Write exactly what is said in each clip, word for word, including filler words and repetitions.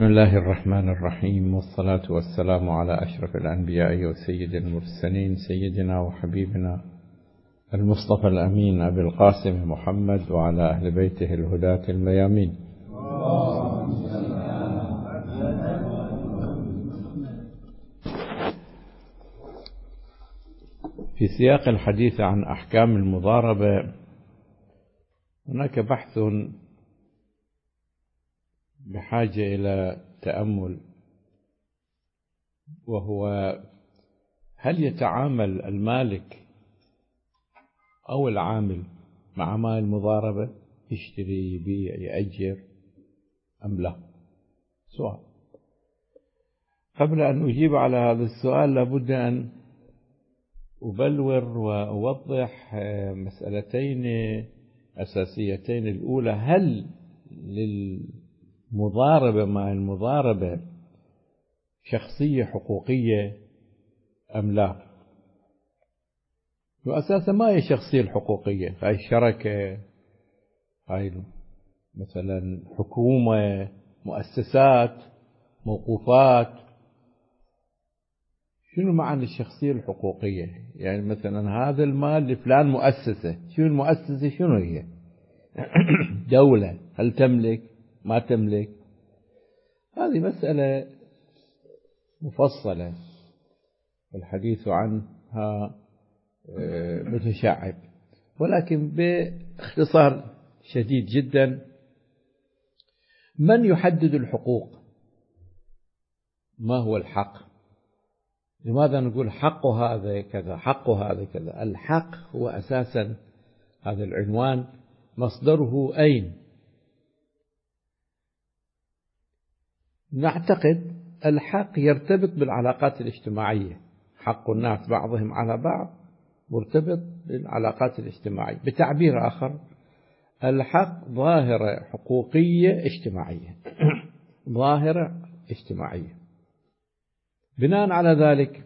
بسم الله الرحمن الرحيم، والصلاة والسلام على أشرف الأنبياء وسيد المرسلين، سيدنا وحبيبنا المصطفى الأمين أبي القاسم محمد وعلى أهل بيته الهداة الميامين. في سياق الحديث عن أحكام المضاربة هناك بحث بحاجة إلى تأمل، وهو هل يتعامل المالك أو العامل مع مال المضاربة، يشتري يبيع يأجر أم لا؟ سؤال. قبل أن أجيب على هذا السؤال لابد أن أبلور وأوضح مسألتين أساسيتين. الأولى، هل للمضاربة مع المضاربة شخصية حقوقية أم لا؟ وأساسا ما هي الشخصية الحقوقية؟ هاي الشركة، هاي مثلا حكومة، مؤسسات، موقوفات. شنو معنى الشخصية الحقوقية؟ يعني مثلا هذا المال لفلان مؤسسة، شنو المؤسسة؟ شنو هي؟ دولة، هل تملك ما تملك؟ هذه مسألة مفصلة والحديث عنها متشعب، ولكن باختصار شديد جدا، من يحدد الحقوق؟ ما هو الحق؟ لماذا نقول حق هذا كذا، حق هذا كذا؟ الحق هو أساسا هذا العنوان مصدره أين؟ نعتقد الحق يرتبط بالعلاقات الاجتماعية، حق الناس بعضهم على بعض مرتبط بالعلاقات الاجتماعية. بتعبير آخر، الحق ظاهرة حقوقية اجتماعية ظاهرة اجتماعية. بناء على ذلك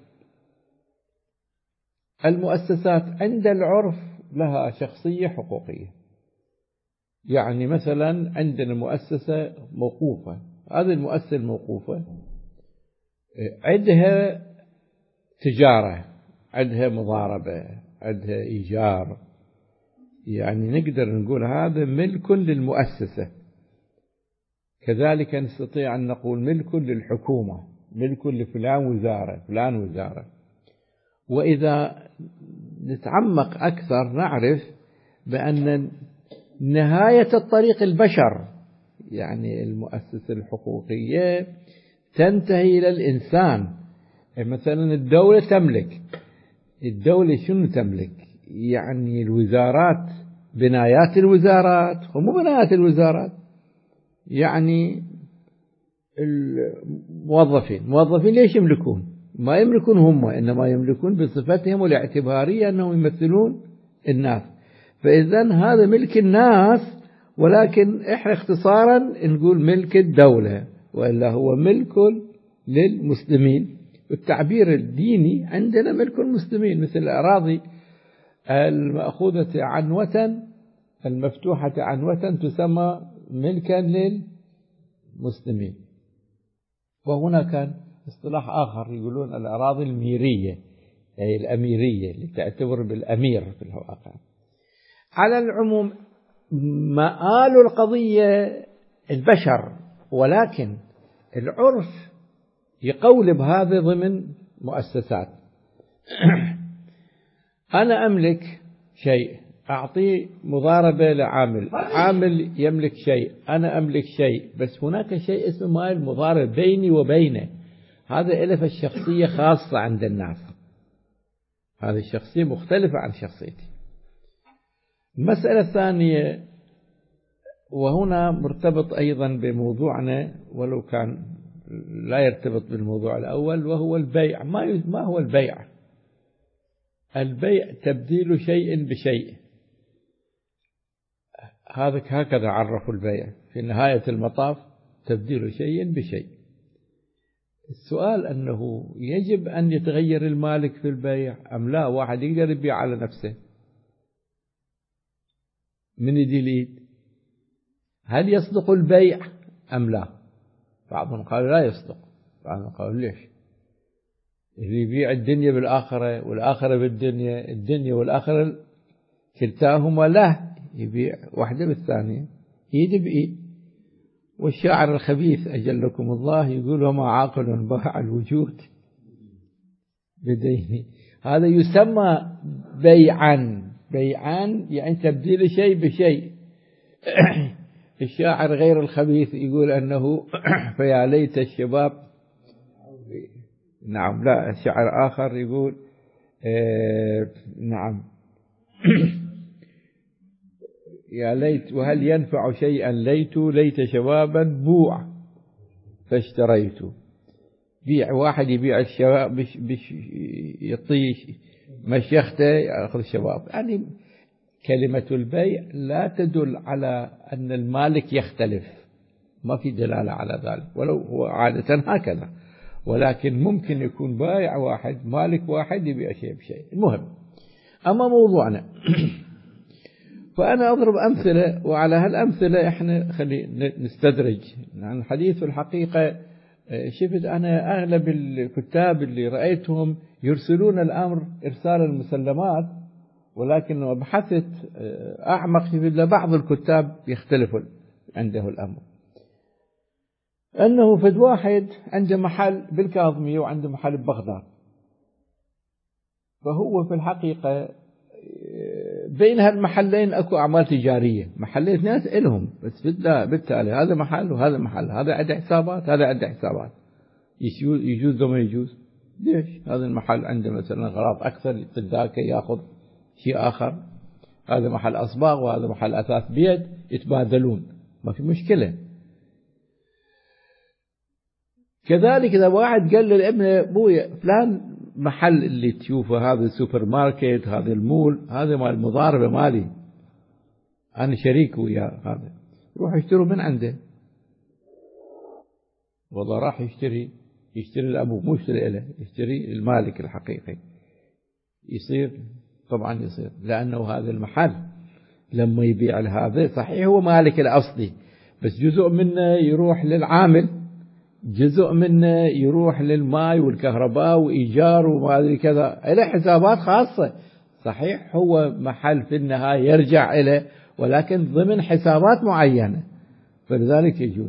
المؤسسات عند العرف لها شخصية حقوقية. يعني مثلا عندنا مؤسسة موقوفة، هذه المؤسسة الموقوفة عندها تجارة، عندها مضاربة، عندها إيجار، يعني نقدر نقول هذا ملك للمؤسسة. كذلك نستطيع أن نقول ملك للحكومة، ملك لفلان وزارة، فلان وزارة. وإذا نتعمق أكثر نعرف بأن نهاية الطريق البشر، يعني المؤسسة الحقوقية تنتهي إلى الإنسان. مثلا الدولة تملك، الدولة شنو تملك؟ يعني الوزارات، بنايات الوزارات ومو بنايات الوزارات، يعني الموظفين. موظفين ليش يملكون؟ ما يملكون هم، إنما يملكون بصفتهم الاعتبارية أنهم يمثلون الناس. فإذا هذا ملك الناس، ولكن إحنا اختصارا نقول ملك الدولة، وإلا هو ملك للمسلمين. والتعبير الديني عندنا ملك المسلمين، مثل الأراضي المأخوذة عنوة المفتوحة عنوة تسمى ملكا للمسلمين. وهنا كان اصطلاح آخر يقولون الأراضي الميرية، أي الأميرية اللي تعتبر بالأمير في الواقع. على العموم مآل القضية البشر، ولكن العرف يقولب هذا ضمن مؤسسات. أنا أملك شيء، أعطي مضاربة لعامل، عامل يملك شيء، أنا أملك شيء، بس هناك شيء اسمه مال المضاربة بيني وبينه. هذا إلف الشخصية خاصة عند الناس، هذه الشخصية مختلفة عن شخصيتي. المسألة الثانية، وهنا مرتبط أيضا بموضوعنا ولو كان لا يرتبط بالموضوع الأول، وهو البيع. ما هو البيع؟ البيع تبديل شيء بشيء، هذا هكذا عرفوا البيع في نهاية المطاف، تبديل شيء بشيء. السؤال أنه يجب أن يتغير المالك في البيع أم لا؟ واحد يقدر يبيع على نفسه من يد ليد، هل يصدق البيع أم لا؟ بعضهم قالوا لا يصدق، بعضهم قالوا ليش؟ اللي يبيع الدنيا بالآخرة والآخرة بالدنيا، الدنيا والآخرة كلتاهما له، يبيع واحدة بالثانية إيد بإيد. والشاعر الخبيث أجلكم الله يقول وما عاقل باع الوجود بدينه. هذا يسمى بيعا، بيعا يعني تبديل شيء بشيء. الشاعر غير الخبيث يقول أنه فيا ليت الشباب، نعم لا شاعر آخر يقول آه نعم يا ليت وهل ينفع شيئا ليت ليت شبابا بوع فاشتريت. بيع واحد يبيع الشباب بش بش يطيش مشيخته يأخذ الشباب. يعني كلمة البيع لا تدل على أن المالك يختلف، ما في دلالة على ذلك، ولو هو عادة هكذا، ولكن ممكن يكون بايع واحد مالك واحد يبيع شيء بشيء. المهم أما موضوعنا فأنا أضرب أمثلة، وعلى هالأمثلة إحنا خلي نستدرج عن حديث الحقيقة. شفت أنا أغلب الكتاب اللي رأيتهم يرسلون الأمر إرسال المسلمات، ولكن بحثت أعمق في بعض الكتاب يختلف عنده الأمر. أنه فد واحد عنده محل بالكاظمية وعنده محل ببغداد، فهو في الحقيقة بين هالمحلين أكو أعمال تجارية، محلين ناس إلهم، بس بالتالي هذا محل وهذا محل، هذا عنده حسابات هذا عنده حسابات، يجوز وما يجوز. ليش؟ هذا المحل عنده مثلا غراض أكثر، ذاك يأخذ شيء آخر، هذا محل أصباغ وهذا محل أثاث بيد، يتبادلون ما في مشكلة. كذلك إذا واحد قال للابن بويا فلان محل اللي تشوفه هذا السوبر ماركت هذا المول هذا مال المضاربة مالي، أنا شريك وياه، هذا روح اشتروا من عنده. والله راح يشتري يشتري الأبو مو يشتري له، يشتري المالك الحقيقي. يصير طبعا يصير، لأنه هذا المحل لما يبيع هذا صحيح هو مالك الأصلي، بس جزء منه يروح للعامل، جزء منه يروح للماء والكهرباء وإيجار وما أدري كذا، له حسابات خاصة. صحيح هو محل في النهاية يرجع إليه، ولكن ضمن حسابات معينة، فلذلك يجوز.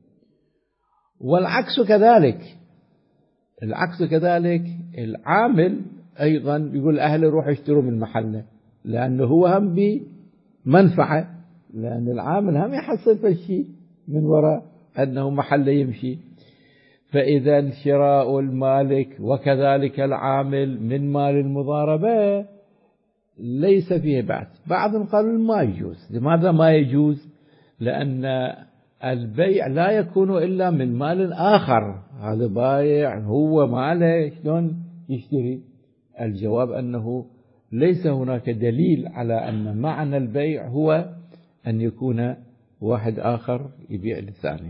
والعكس كذلك، العكس كذلك العامل أيضا يقول أهله روح اشتروا من محله، لأنه هو هم بمنفعة، لأن العامل هم يحصل في الشيء من وراء أنه محله يمشي. فإذا شراء المالك وكذلك العامل من مال المضاربة ليس فيه بأس. بعضهم قالوا ما يجوز. لماذا ما يجوز؟ لأن البيع لا يكون إلا من مال آخر، هذا بايع هو ماله شلون يشتري؟ الجواب أنه ليس هناك دليل على أن معنى البيع هو أن يكون واحد آخر يبيع للثاني.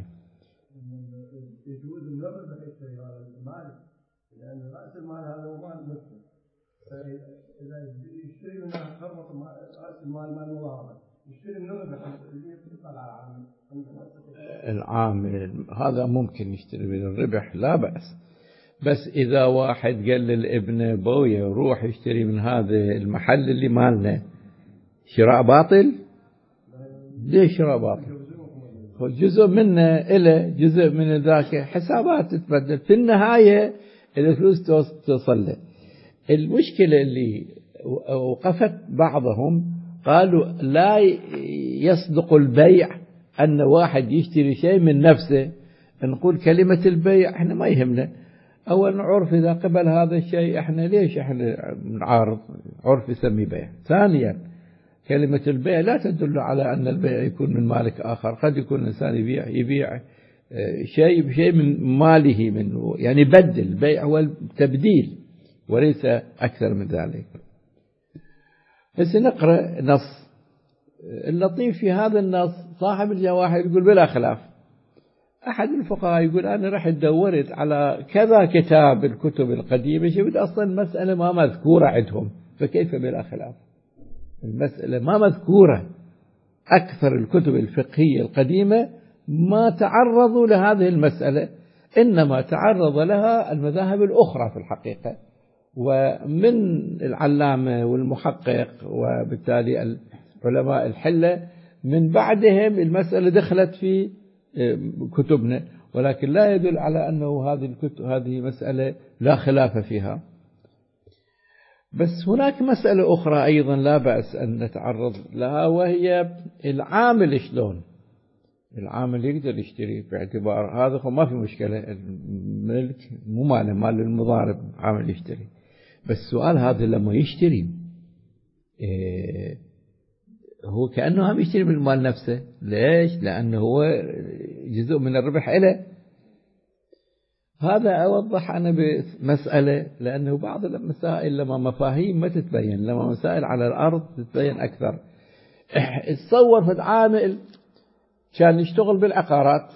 يجوز النظر بحيث المال، لأن رأس المال هذا هو مال مسلم، فإذا يشتري منها خرط رأس المال مال مضاربة، يشتري النظر بحيث يطلع على العامل. العامل هذا ممكن يشتري من الربح لا بأس، بس إذا واحد قال للابن بويا روح يشتري من هذا المحل اللي مالنا، شراء باطل؟ ليش شراء باطل؟ جزء منه إله، جزء من ذاك حسابات تتبدل، في النهاية الفلوس توصل له. المشكلة اللي وقفت بعضهم قالوا لا يصدق البيع أن واحد يشتري شيء من نفسه. نقول كلمة البيع احنا ما يهمنا، أولا عرف إذا قبل هذا الشيء احنا ليش احنا نعارض؟ عرف يسمي بيع. ثانيا كلمة البيع لا تدل على أن البيع يكون من مالك آخر، قد يكون الإنسان يبيع يبيع شيء بشيء من ماله، من يعني بدل. البيع هو التبديل وليس أكثر من ذلك. بس نقرأ نص اللطيف في هذا النص، صاحب الجواهر يقول بلا خلاف. أحد الفقهاء يقول أنا رحت دورت على كذا كتاب الكتب القديمة، شفت أصلا المسألة ما مذكورة عندهم، فكيف بلا خلاف؟ المسألة ما مذكورة. أكثر الكتب الفقهية القديمة ما تعرضوا لهذه المسألة، إنما تعرض لها المذاهب الأخرى في الحقيقة، ومن العلامة والمحقق وبالتالي علماء الحلة من بعدهم المسألة دخلت في كتبنا، ولكن لا يدل على أنه هذه الكتب هذه مسألة لا خلاف فيها. بس هناك مسألة أخرى أيضا لا بأس أن نتعرض لها، وهي العامل شلون. العامل يقدر يشتري باعتبار هذا ما في مشكلة، الملك مو ماله، مال المضارب، عامل يشتري. بس السؤال هذا لما يشتري إيه هو كأنه هم يشتري بالمال نفسه. ليش؟ لأنه هو جزء من الربح إله. هذا أوضح أنا بمسألة، لأنه بعض المسائل لما مفاهيم ما تتبين، لما مسائل على الأرض تتبين أكثر. تصور في العامل كان يشتغل بالعقارات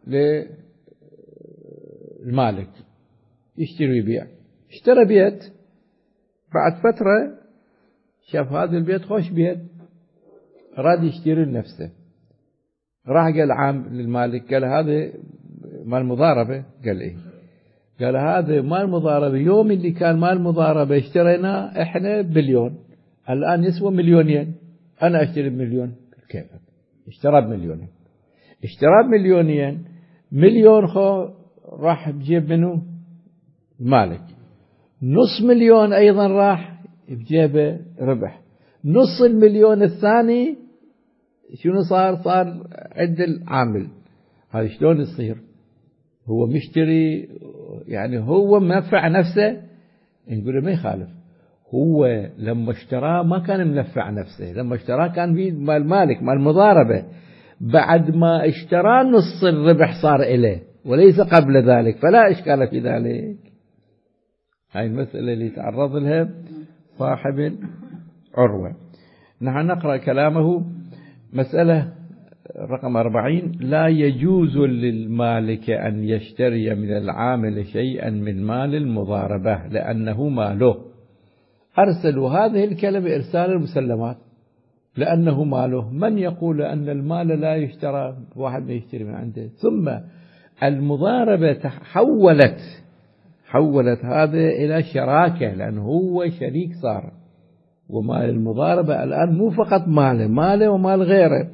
للمالك، يشتري ويبيع. اشترى بيت، بعد فترة شاف هذا البيت خوش بيت، راد يشتري لنفسه. راح قال عام للمالك، قال هذا مال مضاربة. قال ايه؟ قال هذا مال مضاربة، يوم اللي كان مال مضاربة اشترينا احنا بمليون، الآن يسوى مليونين، أنا أشتري بمليون. كيف؟ اشترى بمليونين، اشترى بمليونين، مليون خو راح بجيب منه المالك، نص مليون أيضا راح بجيبه ربح، نص المليون الثاني شنو صار؟ صار عند العامل. هذا شلون يصير؟ هو مشتري يعني هو منفع نفسه. نقول ما يخالف، هو لما اشتراه ما كان منفع نفسه، لما اشتراه كان في مال مالك، مال مضاربة. بعد ما اشتراه نص الربح صار إليه وليس قبل ذلك، فلا إشكال في ذلك. هاي المسألة اللي تعرض لها صاحب عروة. نحن نقرأ كلامه. مسألة رقم أربعين: لا يجوز للمالك أن يشتري من العامل شيئا من مال المضاربة لأنه ماله. أرسلوا هذه الكلمة إرسال المسلمات، لأنه ماله. من يقول أن المال لا يشترى؟ واحد ما يشتري من عنده. ثم المضاربة تحولت حولت هذا إلى شراكة، لأنه هو شريك صار، ومال المضاربة الآن مو فقط ماله، ماله ومال غيره.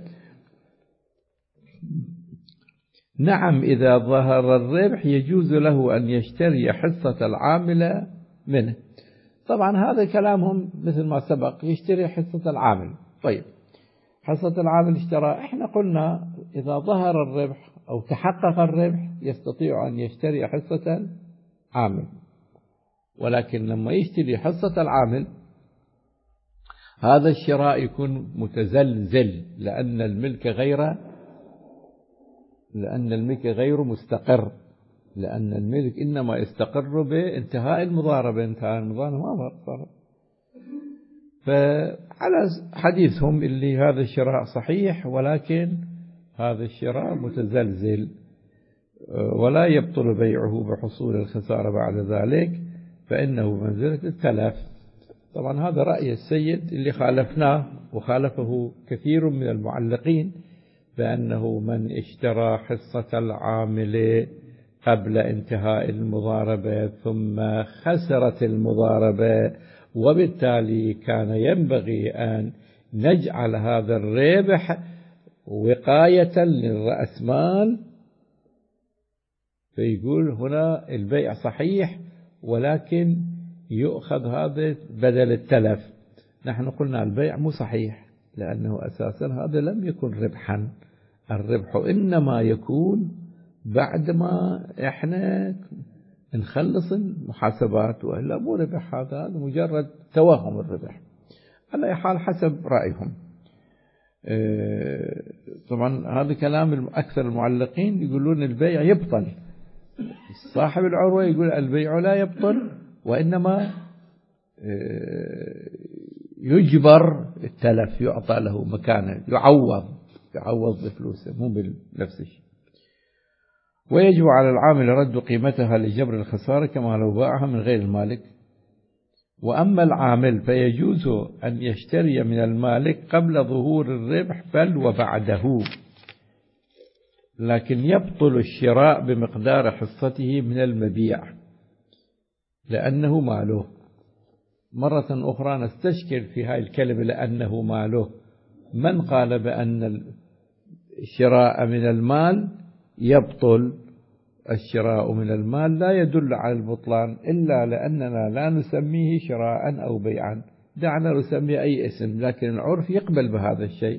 نعم، إذا ظهر الربح يجوز له أن يشتري حصة العامل منه. طبعا هذا كلامهم مثل ما سبق، يشتري حصة العامل. طيب حصة العامل اشترى، احنا قلنا إذا ظهر الربح أو تحقق الربح يستطيع أن يشتري حصة عامل، ولكن لما يشتري حصة العامل هذا الشراء يكون متزلزل، لأن الملك غير لأن الملك غير مستقر، لأن الملك إنما يستقر بانتهاء المضاربة. انتهاء المضاربة ما صار. فعلى حديثهم اللي هذا الشراء صحيح، ولكن هذا الشراء متزلزل ولا يبطل بيعه بحصول الخسارة بعد ذلك، فإنه منزلة التلف. طبعا هذا رأي السيد اللي خالفناه، وخالفه كثير من المعلقين، بأنه من اشترى حصة العامل قبل انتهاء المضاربة ثم خسرت المضاربة، وبالتالي كان ينبغي أن نجعل هذا الربح وقاية للرأس مال. فيقول هنا البيع صحيح، ولكن يؤخذ هذا بدل التلف. نحن قلنا البيع مو صحيح، لأنه أساسا هذا لم يكن ربحا. الربح إنما يكون بعدما إحنا نخلص المحاسبات، وإلا مو ربح، هذا هذا مجرد توهم الربح. على أي حال حسب رأيهم. طبعا هذا كلام أكثر المعلقين، يقولون البيع يبطل. صاحب العروة يقول البيع لا يبطل، وإنما يجبر التلف، يعطى له مكانه، يعوض يعوض بفلوسه، مو بنفس الشيء. ويجب على العامل رد قيمتها لجبر الخسارة كما لو باعها من غير المالك. وأما العامل فيجوز أن يشتري من المالك قبل ظهور الربح بل وبعده. لكن يبطل الشراء بمقدار حصته من المبيع لأنه ماله. مرة أخرى نستشكل في هاي الكلمة لأنه ماله. من قال بأن الشراء من المال يبطل؟ الشراء من المال لا يدل على البطلان إلا لأننا لا نسميه شراء أو بيعا، دعنا نسميه أي اسم، لكن العرف يقبل بهذا الشيء.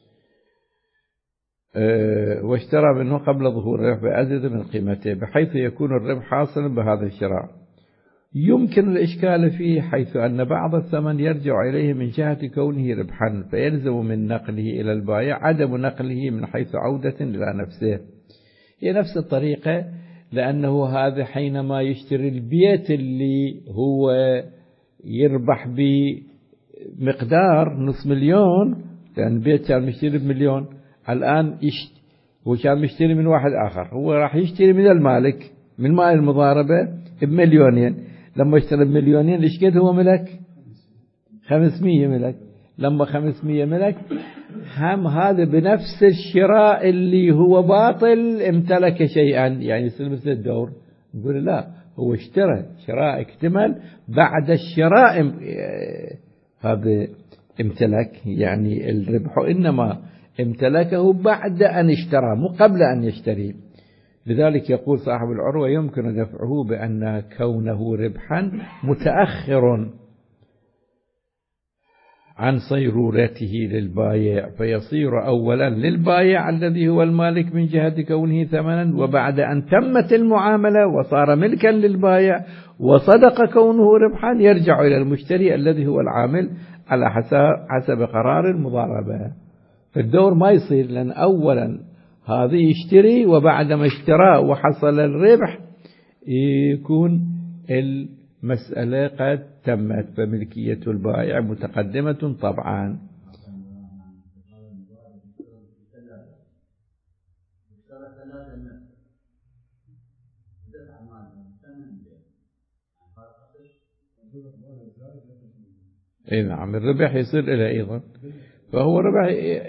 أه واشترى منه قبل ظهور الربح بأزيد من قيمته، بحيث يكون الربح حاصلا بهذا الشراء. يمكن الإشكال فيه حيث أن بعض الثمن يرجع إليه من جهة كونه ربحا، فيلزم من نقله إلى البائع عدم نقله من حيث عودة إلى نفسه. هي نفس الطريقة، لأنه هذا حينما يشتري البيت اللي هو يربح بمقدار نصف مليون، لأن البيت كان مشتري بمليون، الآن يشت... هو كان مشتري من واحد آخر، هو راح يشتري من المالك من مال المضاربة بمليونين. لما اشتري بمليونين ايش قد هو ملك؟ خمسمية ملك. لما خمسمية ملك، هم هذا بنفس الشراء اللي هو باطل امتلك شيئا، يعني يصير مثل الدور. نقول لا، هو اشترى شراء اكتمل، بعد الشراء هذا امتلك، يعني الربح إنما امتلكه بعد أن اشترى مو قبل أن يشتري. لذلك يقول صاحب العروة يمكن دفعه بأن كونه ربحا متأخر عن صيرورته للبايع، فيصير أولا للبايع الذي هو المالك من جهة كونه ثمنا، وبعد أن تمت المعاملة وصار ملكا للبايع وصدق كونه ربحا يرجع إلى المشتري الذي هو العامل على حسب قرار المضاربة. فالدور ما يصير، لأن أولا هذا يشتري، وبعد ما اشترى وحصل الربح يكون المسألة قد تمت، فملكية البائع متقدمة طبعا. اي نعم، الربح يصير إلى أيضا، فهو ربح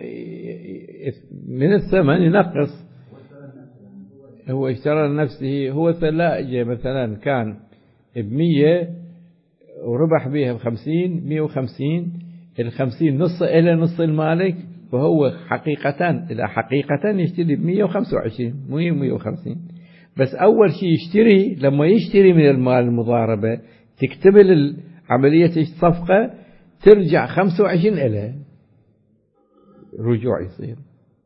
من الثمن ينقص. هو اشترى لنفسه، هو ثلاجة مثلا كان بمية وربح بها بخمسين، مية وخمسين، الخمسين نص إلى نص المالك، فهو حقيقة إلى حقيقة يشتري بمية وخمسة وعشرين مو مية وخمسين. بس أول شيء يشتري، لما يشتري من المال المضاربة تكتمل عملية الصفقة، ترجع خمسة وعشرين إلى رجوع يصير.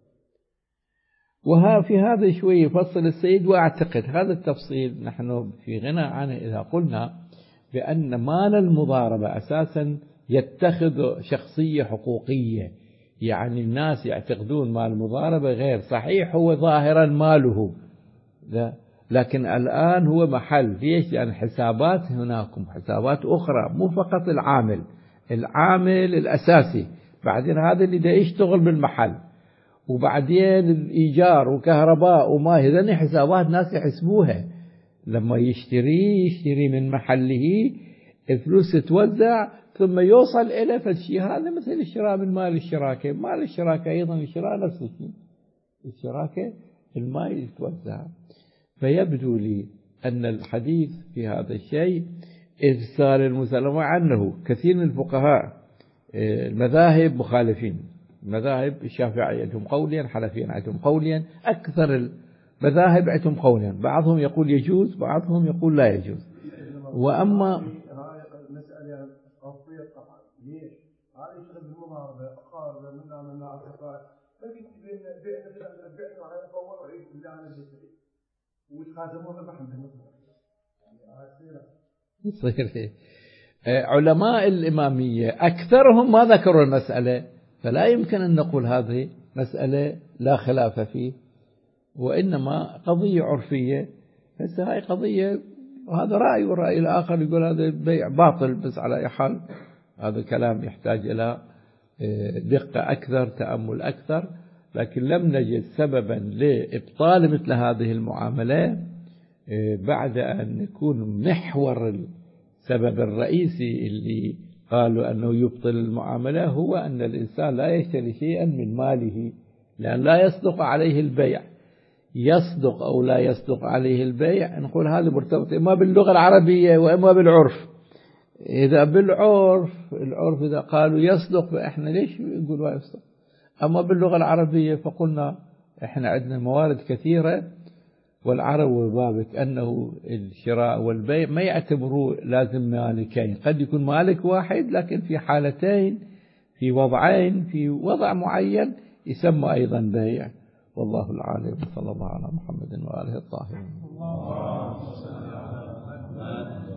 وها في هذا شوي يفصل السيد، وأعتقد هذا التفصيل نحن في غنى عنه إذا قلنا بأن مال المضاربة أساسا يتخذ شخصية حقوقية، يعني الناس يعتقدون مال المضاربة غير صحيح، هو ظاهرا ماله، لا، لكن الآن هو محل. ليش؟ لأن حسابات هناكم حسابات أخرى، مو فقط العامل العامل الأساسي، بعدين هذا اللي دا يشتغل بالمحل، وبعدين الإيجار وكهرباء وما، هذني حسابات ناس يحسبوها. لما يشتري يشتري من محله، الفلوس تتوزع ثم يوصل إلى فالشيء هذا مثل الشراء من مال الشراكة. مال الشراكة أيضا الشراء نفس الشيء، الشراكة المال يتوزع. فيبدو لي أن الحديث في هذا الشيء إرسال المسلمة عنه. كثير من الفقهاء المذاهب مخالفين، المذاهب الشافعية عندهم قوليا، الحنفيين عندهم قوليا، أكثر المذاهب عندهم قوليا، بعضهم يقول يجوز، بعضهم يقول لا يجوز. وأما مسألة قصية طبعا، ليش؟ هذه يشتغل بالمضاربة، أقارب منا منا أصدقاء، فكيف بين بين بين على الأول وعيد بالله على الجسد ويتقاسمون الربح بالنصف، يعني يصير علماء الإمامية أكثرهم ما ذكروا المسألة، فلا يمكن أن نقول هذه مسألة لا خلاف فيه، وإنما قضية عرفية. هسه هاي قضية، وهذا رأي، والرأي الآخر يقول هذا البيع باطل. بس على أي حال هذا كلام يحتاج إلى دقة أكثر، تأمل أكثر، لكن لم نجد سببا لإبطال مثل هذه المعاملة بعد أن يكون محور السبب الرئيسي اللي قالوا أنه يبطل المعاملة هو أن الإنسان لا يشتري شيئا من ماله، لأن لا يصدق عليه البيع. يصدق أو لا يصدق عليه البيع، نقول هذا مرتبط إما باللغة العربية وإما بالعرف. إذا بالعرف العرف إذا قالوا يصدق فإحنا ليش نقول لا يصدق؟ أما باللغة العربية فقلنا إحنا عندنا موارد كثيرة، والعرب وبابك أنه الشراء والبيع ما يعتبروا لازم مالكين، قد يكون مالك واحد لكن في حالتين في وضعين في وضع معين يسمى أيضا بيع. والله العالم. صلى الله على محمد وآله الطاهرين.